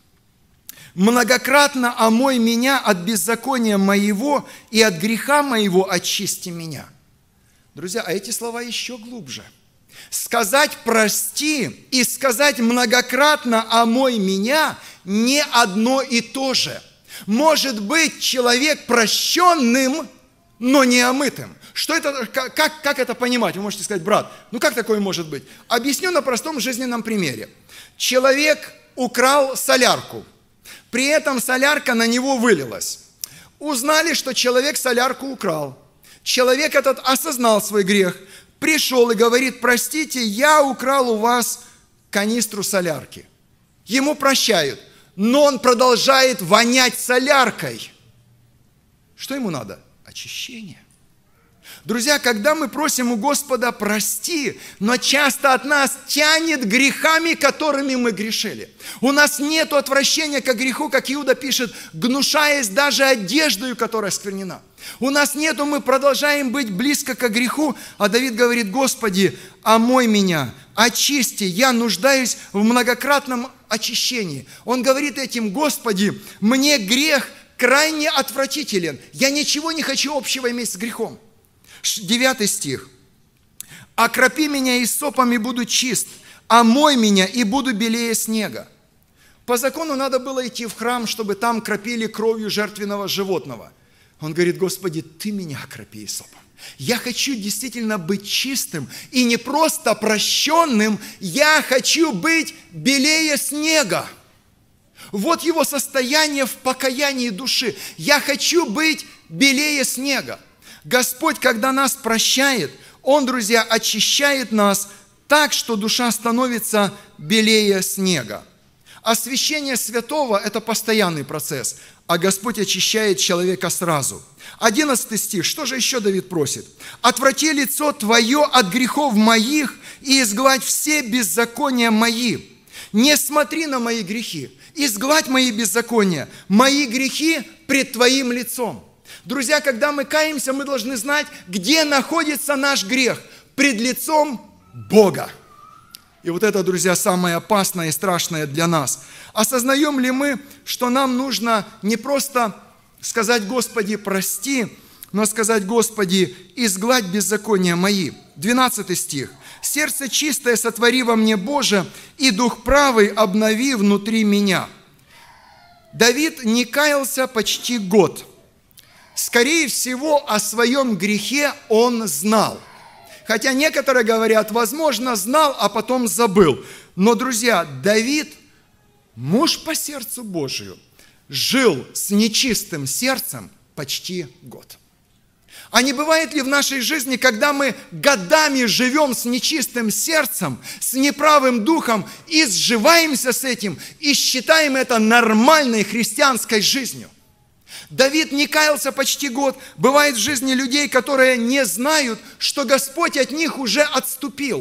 «Многократно омой меня от беззакония моего и от греха моего очисти меня». Друзья, а эти слова еще глубже. Сказать «прости» и сказать «многократно омой меня» не одно и то же. Может быть человек прощенным, но не омытым. Что это, как это понимать? Вы можете сказать: брат, ну как такое может быть? Объясню на простом жизненном примере. Человек украл солярку, при этом солярка на него вылилась. Узнали, что человек солярку украл. Человек этот осознал свой грех, пришел и говорит: простите, я украл у вас канистру солярки. Ему прощают, но он продолжает вонять соляркой. Что ему надо? Очищение. Друзья, когда мы просим у Господа «прости», но часто от нас тянет грехами, которыми мы грешили. У нас нет отвращения к греху, как Иуда пишет, гнушаясь даже одеждою, которая сквернена. У нас нету, мы продолжаем быть близко к греху, а Давид говорит: «Господи, омой меня, очисти, я нуждаюсь в многократном очищении». Он говорит этим: «Господи, мне грех крайне отвратителен, я ничего не хочу общего иметь с грехом». 9 стих. «Окропи меня иссопом, и буду чист, омой меня, и буду белее снега». По закону надо было идти в храм, чтобы там кропили кровью жертвенного животного. Он говорит: «Господи, Ты меня окропи иссопом. Я хочу действительно быть чистым и не просто прощенным, я хочу быть белее снега». Вот его состояние в покаянии души. Я хочу быть белее снега. Господь, когда нас прощает, Он, друзья, очищает нас так, что душа становится белее снега. Освящение святого – это постоянный процесс, а Господь очищает человека сразу. 11 стих. Что же еще Давид просит? «Отврати лицо Твое от грехов моих и изгладь все беззакония мои. Не смотри на мои грехи, изгладь мои беззакония, мои грехи пред Твоим лицом». Друзья, когда мы каемся, мы должны знать, где находится наш грех. Пред лицом Бога. И вот это, друзья, самое опасное и страшное для нас. Осознаем ли мы, что нам нужно не просто сказать: «Господи, прости», но сказать: «Господи, изгладь беззакония мои». 12 стих. «Сердце чистое сотвори во мне, Боже, и дух правый обнови внутри меня». Давид не каялся почти год. Скорее всего, о своем грехе он знал. Хотя некоторые говорят: возможно, знал, а потом забыл. Но, друзья, Давид, муж по сердцу Божию, жил с нечистым сердцем почти год. А не бывает ли в нашей жизни, когда мы годами живем с нечистым сердцем, с неправым духом, и сживаемся с этим, и считаем это нормальной христианской жизнью? Давид не каялся почти год. Бывает в жизни людей, которые не знают, что Господь от них уже отступил.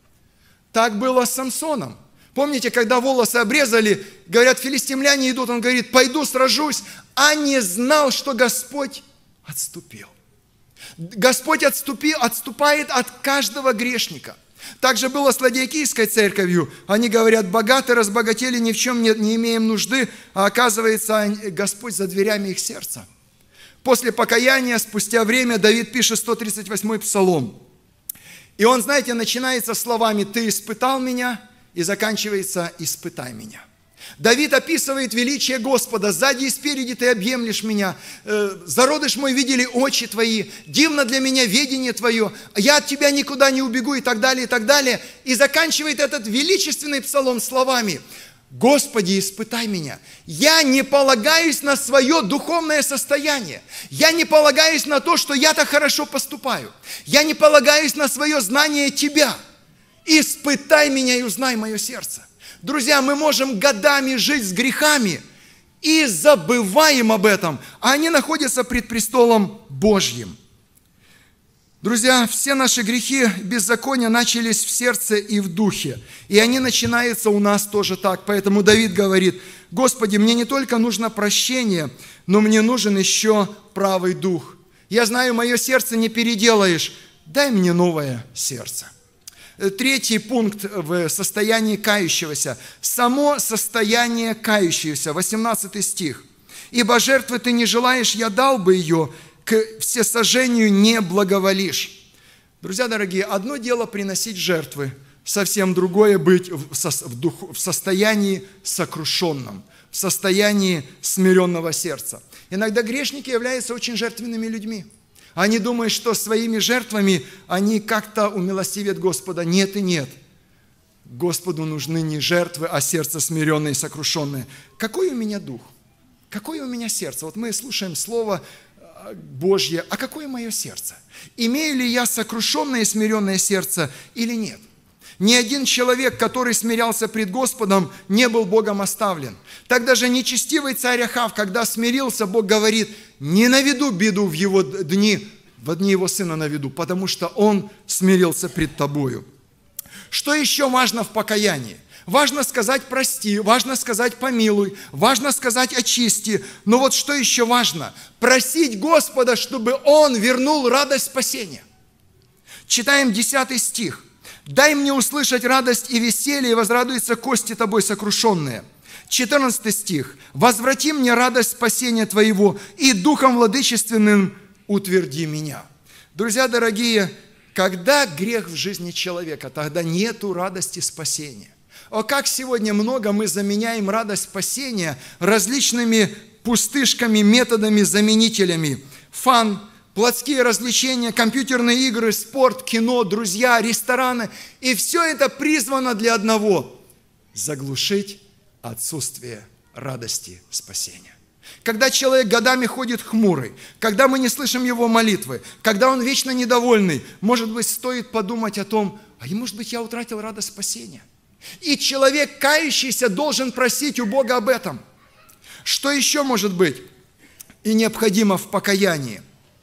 Так было с Самсоном. Помните, когда волосы обрезали, говорят, филистимляне идут, он говорит: пойду сражусь, а не знал, что Господь отступил. Господь отступает от каждого грешника. Также было с Ладикийской церковью. Они говорят: богаты, разбогатели, ни в чем не имеем нужды, а оказывается, Господь за дверями их сердца. После покаяния, спустя время, Давид пишет 138-й псалом. И он, знаете, начинается словами: «Ты испытал меня», и заканчивается: «Испытай меня». Давид описывает величие Господа. Сзади и спереди ты объемлешь меня. Зародыш мой видели очи твои. Дивно для меня ведение твое. Я от тебя никуда не убегу, и так далее, и так далее. И заканчивает этот величественный псалом словами: «Господи, испытай меня». Я не полагаюсь на свое духовное состояние. Я не полагаюсь на то, что я так хорошо поступаю. Я не полагаюсь на свое знание Тебя. Испытай меня и узнай мое сердце. Друзья, мы можем годами жить с грехами и забываем об этом, а они находятся пред престолом Божьим. Друзья, все наши грехи, беззакония начались в сердце и в духе. И они начинаются у нас тоже так. Поэтому Давид говорит: «Господи, мне не только нужно прощение, но мне нужен еще правый дух. Я знаю, мое сердце не переделаешь. Дай мне новое сердце». Третий пункт в состоянии кающегося. Само состояние кающегося. 18 стих. «Ибо жертвы ты не желаешь, я дал бы ее, к всесожжению не благоволишь». Друзья дорогие, одно дело приносить жертвы, совсем другое быть в состоянии сокрушенном, в состоянии смиренного сердца. Иногда грешники являются очень жертвенными людьми. Они думают, что своими жертвами они как-то умилостивят Господа. Нет и нет. Господу нужны не жертвы, а сердце смиренное и сокрушенное. Какой у меня дух? Какое у меня сердце? Вот мы слушаем Слово Божье, а какое мое сердце? Имею ли я сокрушенное и смиренное сердце или нет? Ни один человек, который смирялся пред Господом, не был Богом оставлен. Так даже нечестивый царь Ахав, когда смирился, Бог говорит: «Не наведу беду в его дни, в дни его сына наведу, потому что он смирился пред тобою». Что еще важно в покаянии? Важно сказать «прости», важно сказать «помилуй», важно сказать «очисти». Но вот что еще важно? Просить Господа, чтобы Он вернул радость спасения. Читаем 10 стих. «Дай мне услышать радость и веселье, и возрадуются кости тобой сокрушенные». 14 стих. «Возврати мне радость спасения твоего, и духом владычественным утверди меня». Друзья дорогие, когда грех в жизни человека, тогда нету радости спасения. О, как сегодня много мы заменяем радость спасения различными пустышками, методами, заменителями. Фан, плотские развлечения, компьютерные игры, спорт, кино, друзья, рестораны. И все это призвано для одного – заглушить отсутствие радости спасения. Когда человек годами ходит хмурый, когда мы не слышим его молитвы, когда он вечно недовольный, может быть, стоит подумать о том: а может быть, я утратил радость спасения. И человек, кающийся, должен просить у Бога об этом. Что еще может быть и необходимо в покаянии?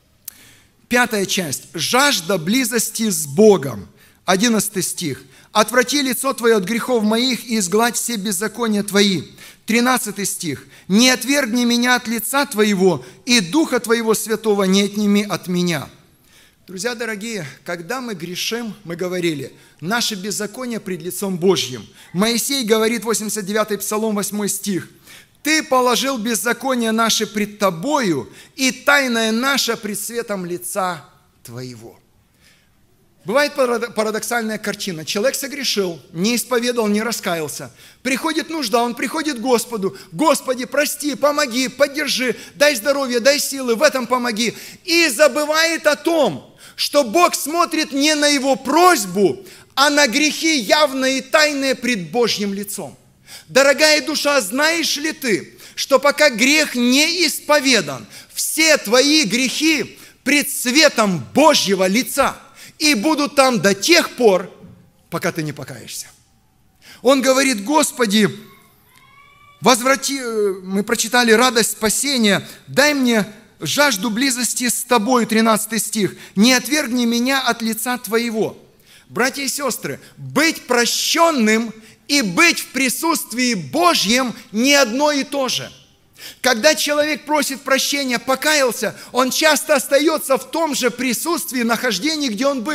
5 часть. «Жажда близости с Богом». 11 стих. «Отврати лицо твое от грехов моих и изгладь все беззакония твои». 13 стих. «Не отвергни меня от лица твоего, и Духа твоего Святого не отними от меня». Друзья дорогие, когда мы грешим, мы говорили, наше беззаконие пред лицом Божьим. Моисей говорит, 89-й Псалом, 8 стих. «Ты положил беззаконие наше пред тобою, и тайное наше пред светом лица твоего». Бывает парадоксальная картина. Человек согрешил, не исповедал, не раскаялся. Приходит нужда, он приходит к Господу. «Господи, прости, помоги, поддержи, дай здоровье, дай силы, в этом помоги». И забывает о том, что Бог смотрит не на его просьбу, а на грехи явные и тайные пред Божьим лицом. Дорогая душа, знаешь ли ты, что пока грех не исповедан, все твои грехи пред светом Божьего лица и будут там до тех пор, пока ты не покаешься. Он говорит: «Господи, возврати», мы прочитали радость спасения, «дай мне жажду близости с Тобой», 13 стих, «не отвергни меня от лица Твоего». Братья и сестры, быть прощенным и быть в присутствии Божьем не одно и то же. Когда человек просит прощения, покаялся, он часто остается в том же присутствии, нахождении, где он был.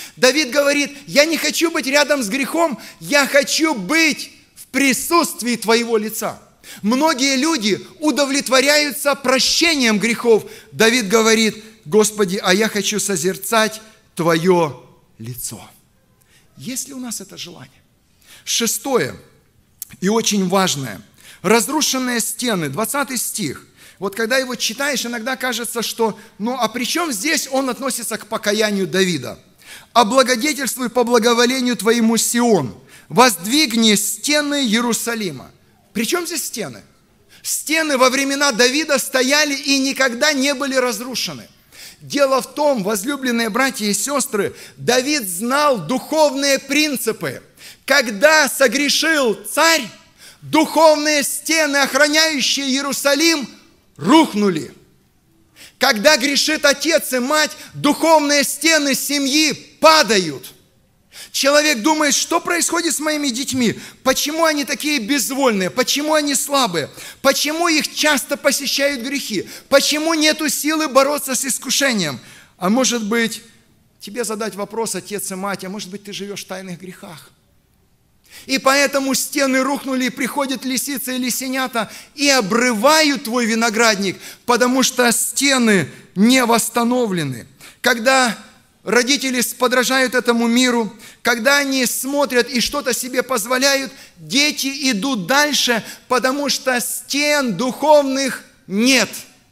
Давид говорит: я не хочу быть рядом с грехом, я хочу быть в присутствии Твоего лица. Многие люди удовлетворяются прощением грехов. Давид говорит: Господи, а я хочу созерцать Твое лицо. Есть ли у нас это желание? 6 и очень важное. Разрушенные стены, 20 стих. Вот когда его читаешь, иногда кажется, что, а при чем здесь он относится к покаянию Давида? «Облагодетельствуй по благоволению Твоему Сион, воздвигни стены Иерусалима». При чем здесь стены? Стены во времена Давида стояли и никогда не были разрушены. Дело в том, возлюбленные братья и сестры, Давид знал духовные принципы. Когда согрешил царь, духовные стены, охраняющие Иерусалим, рухнули. Когда грешит отец и мать, духовные стены семьи падают. Человек думает: что происходит с моими детьми? Почему они такие безвольные? Почему они слабые? Почему их часто посещают грехи? Почему нету силы бороться с искушением? А может быть, тебе задать вопрос, отец и мать, а может быть, ты живешь в тайных грехах? И поэтому стены рухнули, и приходят лисицы и лисенята и обрывают твой виноградник, потому что стены не восстановлены. Когда родители подражают этому миру, когда они смотрят и что-то себе позволяют, дети идут дальше, потому что стен духовных нет.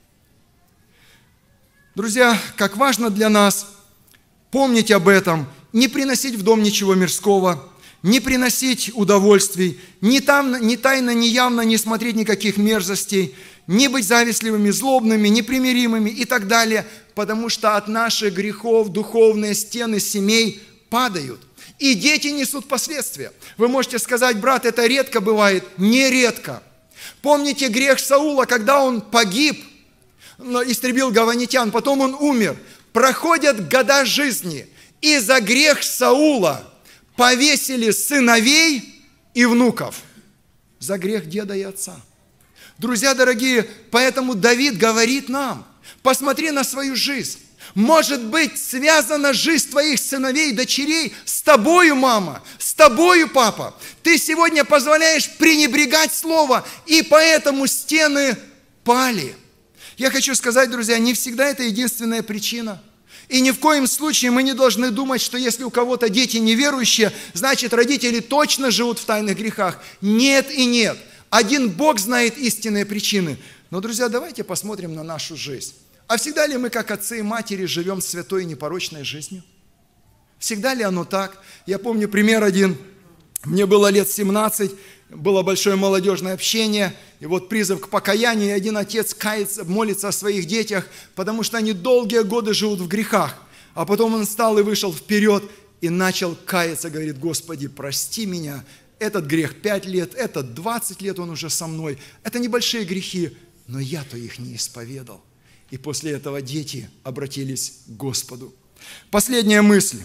Друзья, как важно для нас помнить об этом, не приносить в дом ничего мирского, не приносить удовольствий, ни тайно, ни явно не смотреть никаких мерзостей, не быть завистливыми, злобными, непримиримыми и так далее, потому что от наших грехов духовные стены семей падают. И дети несут последствия. Вы можете сказать: брат, это редко бывает. Нередко. Помните грех Саула, когда он погиб, истребил гаванитян, потом он умер. Проходят года жизни, и за грех Саула повесили сыновей и внуков. За грех деда и отца. Друзья дорогие, поэтому Давид говорит нам: посмотри на свою жизнь. Может быть, связана жизнь твоих сыновей и дочерей с тобою, мама, с тобою, папа. Ты сегодня позволяешь пренебрегать слово, и поэтому стены пали. Я хочу сказать, друзья, не всегда это единственная причина. И ни в коем случае мы не должны думать, что если у кого-то дети неверующие, значит, родители точно живут в тайных грехах. Нет и нет. Один Бог знает истинные причины. Но, друзья, давайте посмотрим на нашу жизнь. А всегда ли мы, как отцы и матери, живем святой и непорочной жизнью? Всегда ли оно так? Я помню пример один. Мне было лет 17, было большое молодежное общение, и вот призыв к покаянию, и один отец кается, молится о своих детях, потому что они долгие годы живут в грехах. А потом он встал и вышел вперед, и начал каяться, говорит: Господи, прости меня, этот грех 5 лет, этот 20 лет он уже со мной. Это небольшие грехи, но я-то их не исповедал. И после этого дети обратились к Господу. Последняя мысль,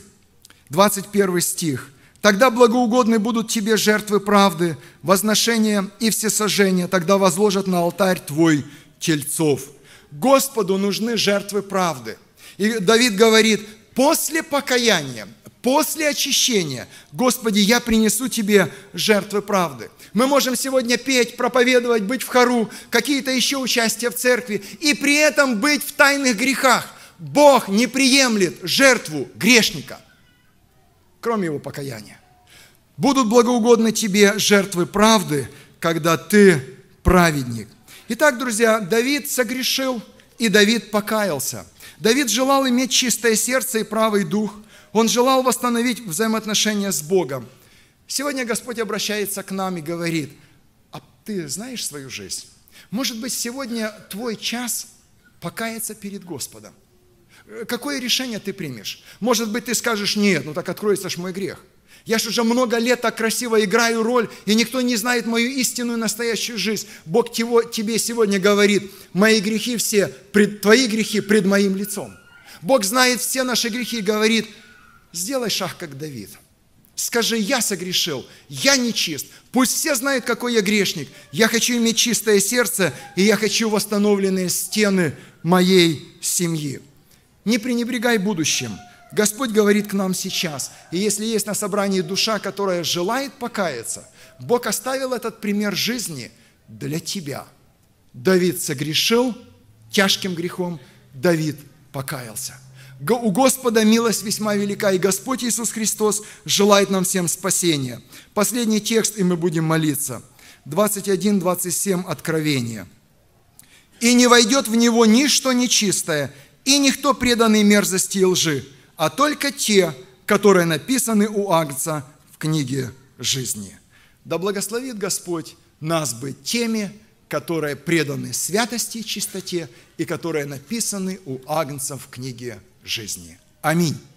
21 стих. «Тогда благоугодны будут тебе жертвы правды, возношения и всесожжения, тогда возложат на алтарь твой тельцов». Господу нужны жертвы правды. И Давид говорит: после покаяния, после очищения, Господи, я принесу тебе жертвы правды. Мы можем сегодня петь, проповедовать, быть в хору, какие-то еще участия в церкви, и при этом быть в тайных грехах. Бог не приемлет жертву грешника, кроме его покаяния. Будут благоугодны тебе жертвы правды, когда ты праведник. Итак, друзья, Давид согрешил, и Давид покаялся. Давид желал иметь чистое сердце и правый дух. Он желал восстановить взаимоотношения с Богом. Сегодня Господь обращается к нам и говорит: а ты знаешь свою жизнь? Может быть, сегодня твой час покаяться перед Господом. Какое решение ты примешь? Может быть, ты скажешь: нет, так откроется ж мой грех. Я ж уже много лет так красиво играю роль, и никто не знает мою истинную настоящую жизнь. Бог тебе сегодня говорит: мои грехи все, твои грехи пред моим лицом. Бог знает все наши грехи и говорит: сделай шаг, как Давид. Скажи: я согрешил, я нечист. Пусть все знают, какой я грешник. Я хочу иметь чистое сердце, и я хочу восстановленные стены моей семьи. Не пренебрегай будущим. Господь говорит к нам сейчас. И если есть на собрании душа, которая желает покаяться, Бог оставил этот пример жизни для тебя. Давид согрешил тяжким грехом, Давид покаялся. У Господа милость весьма велика, и Господь Иисус Христос желает нам всем спасения. Последний текст, и мы будем молиться. 21-27 Откровения. «И не войдет в него ничто нечистое, и никто преданный мерзости и лжи, а только те, которые написаны у Агнца в книге жизни». Да благословит Господь нас быть теми, которые преданы святости и чистоте, и которые написаны у Агнца в книге жизни. Аминь.